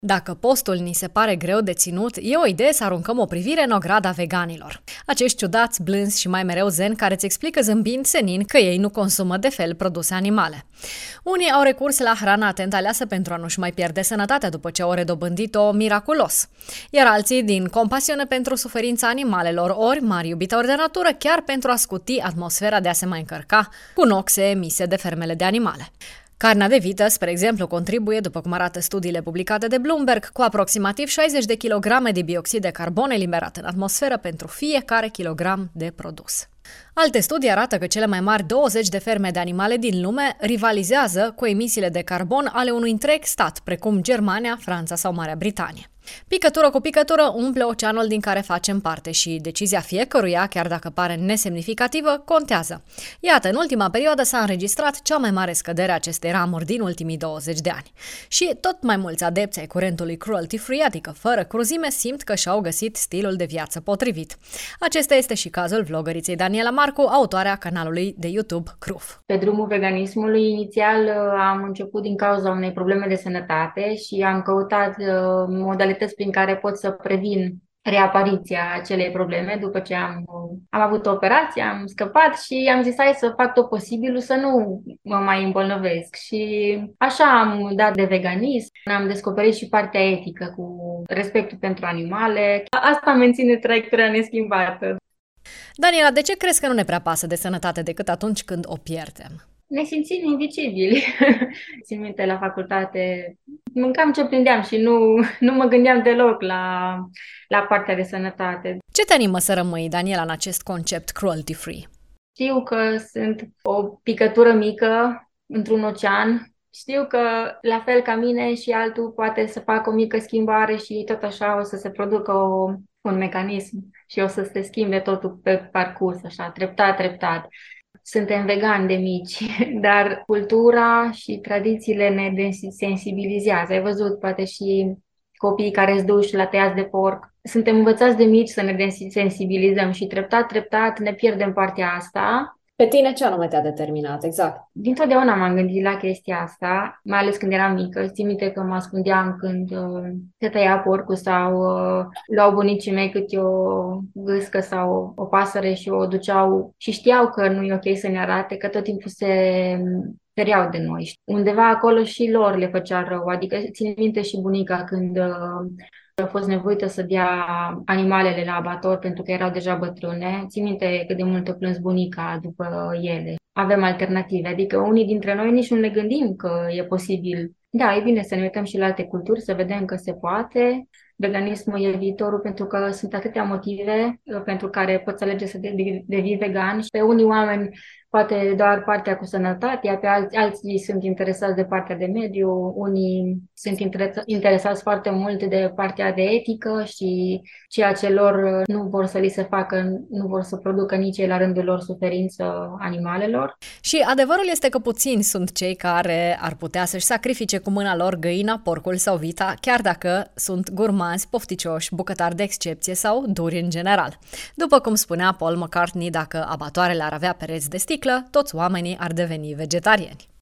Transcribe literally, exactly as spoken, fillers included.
Dacă postul ni se pare greu de ținut, e o idee să aruncăm o privire în ograda veganilor. Acești ciudați, blânzi și mai mereu zen care îți explică zâmbind senin că ei nu consumă de fel produse animale. Unii au recurs la hrana atent aleasă pentru a nu-și mai pierde sănătatea după ce au redobândit-o miraculos. Iar alții, din compasiune pentru suferința animalelor, ori mari iubitori de natură, chiar pentru a scuti atmosfera de a se mai încărca cu noxe emise de fermele de animale. Carnea de vită, spre exemplu, contribuie, după cum arată studiile publicate de Bloomberg, cu aproximativ șaizeci de kilograme de bioxid de carbon eliberat în atmosferă pentru fiecare kilogram de produs. Alte studii arată că cele mai mari douăzeci de ferme de animale din lume rivalizează cu emisiile de carbon ale unui întreg stat, precum Germania, Franța sau Marea Britanie. Picătură cu picătură umple oceanul din care facem parte și decizia fiecăruia, chiar dacă pare nesemnificativă, contează. Iată, în ultima perioadă s-a înregistrat cea mai mare scădere a acestei ramuri din ultimii douăzeci de ani. Și tot mai mulți adepți ai curentului cruelty-free, adică fără cruzime, simt că și-au găsit stilul de viață potrivit. Acesta este și cazul vlogăriței Daniela Marcu, autoarea canalului de YouTube Cruf. Pe drumul veganismului, inițial am început din cauza unei probleme de sănătate și am căutat modalități prin care pot să previn reapariția acelei probleme după ce am, am avut o operație, am scăpat și am zis hai să fac tot posibilul să nu mă mai îmbolnăvesc. Și așa am dat de veganism, am descoperit și partea etică cu respectul pentru animale. Asta menține traiectoria neschimbată. Daniela, de ce crezi că nu ne prea pasă de sănătate decât atunci când o pierdem? Ne simțim invizibili. Țin minte, la facultate mâncam ce prindeam și nu, nu mă gândeam deloc la, la partea de sănătate. Ce te animă să rămâi, Daniela, în acest concept cruelty-free? Știu că sunt o picătură mică într-un ocean. Știu că, la fel ca mine și altul, poate să facă o mică schimbare și tot așa o să se producă o, un mecanism și o să se schimbe totul pe parcurs, așa, treptat, treptat. Suntem vegani de mici, dar cultura și tradițiile ne sensibilizează. Ai văzut, poate și copiii care îți duci la tăiați de porc. Suntem învățați de mici să ne sensibilizăm și treptat, treptat ne pierdem partea asta. Pe tine ce anume te-a determinat, exact? Dintotdeauna m-am gândit la chestia asta, mai ales când eram mică. Țin minte că mă ascundeam când uh, se tăia porcul sau uh, luau bunicii mei câte o gâscă sau o pasăre și o duceau și știau că nu e ok să ne arate, că tot timpul se feriau de noi. Undeva acolo și lor le făcea rău, adică țin minte și bunica când uh, a fost nevoită să dea animalele la abator pentru că erau deja bătrâne. Țin minte cât de mult a plâns bunica după ele. Avem alternative, adică unii dintre noi nici nu ne gândim că e posibil. Da, e bine să ne uităm și la alte culturi, să vedem că se poate. Veganismul e viitorul pentru că sunt atâtea motive pentru care poți alege să devii vegan și pe unii oameni poate doar partea cu sănătatea, pe alții, alții sunt interesați de partea de mediu, unii sunt interesați foarte mult de partea de etică și ceea ce lor nu vor să li se facă, nu vor să producă nici ei la rândul lor suferință animalelor. Și adevărul este că puțini sunt cei care ar putea să-și sacrifice cu mâna lor găina, porcul sau vita, chiar dacă sunt gurmanzi, pofticioși, bucătari de excepție sau duri în general. După cum spunea Paul McCartney, dacă abatoarele ar avea pereți de sticlă, toți oamenii ar deveni vegetariani.